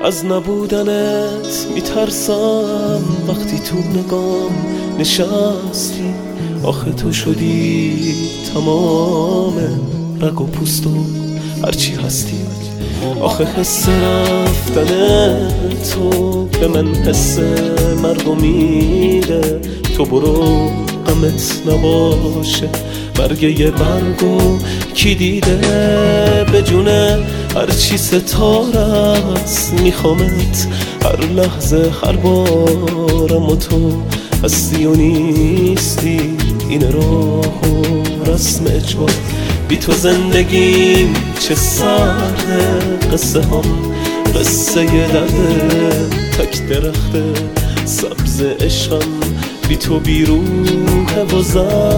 از نبودنت میترسم وقتی تو نگام نشستی. آخه تو شدی تمام رگ و پوست و هرچی هستی. آخه حس رفتن تو به من حس مرگو میده. تو برو غمت نباشه برگ یه برگو کی دیده. به جونه هرچی ستاره است میخوامت هر لحظه هر بارم و تو هستی و نیستی. این راه و رسم اجبار بی تو زندگیم چه سرده. قصه هم قصه درده تک درخته سبز عشقم بی تو بی روحه و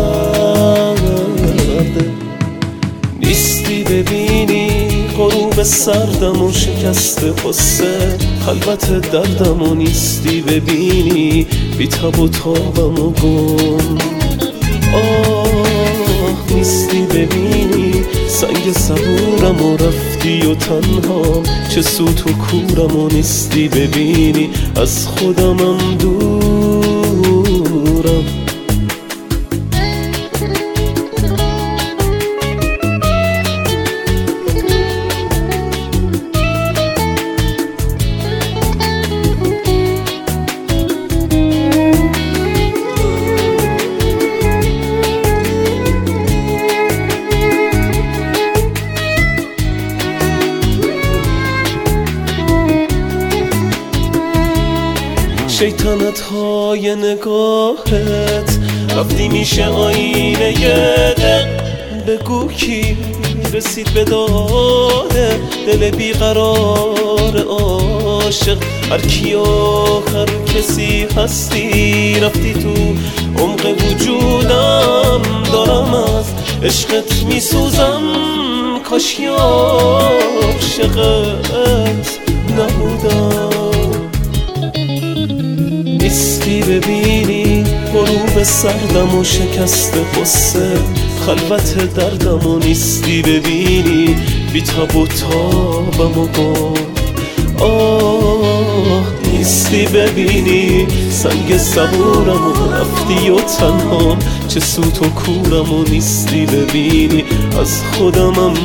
زرده. نیستی ببینی غروب سردم و شکست قصه خلوت دردم و نیستی ببینی بی تب و تابم و گم. نیستی ببینی سنگ صبورم و رفتی و تنها چه سوت و کورم و نیستی ببینی از خودمم دورم. شیطنت های نگاهت رفتی میشه آینه یه دل. بگو کی رسید به داده دل بیقرار عاشق. هر کی آخر کسی هستی رفتی تو عمق وجودم. دارم از عشقت میسوزم کاش عاشقت نبودم. نیستی ببینی غروب سردم و شکست قصه خلوت دردم و نیستی ببینی بی تاب و تابم و گم. نیستی ببینی سنگ صبورم و رفتی و تنها چه سوت و کورم و نیستی ببینی از خودمم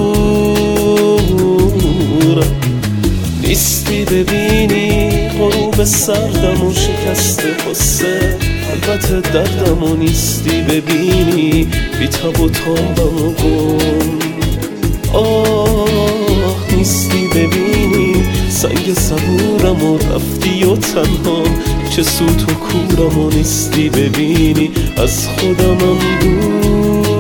دورم. نیستی ببینی غروب سردم و شکست قصه خلوت دردم و نیستی ببینی بی تب و تابم و گم. نیستی ببینی سنگ صبورم و رفتی و تنها چه سوت و کورم و نیستی ببینی از خودمم دور.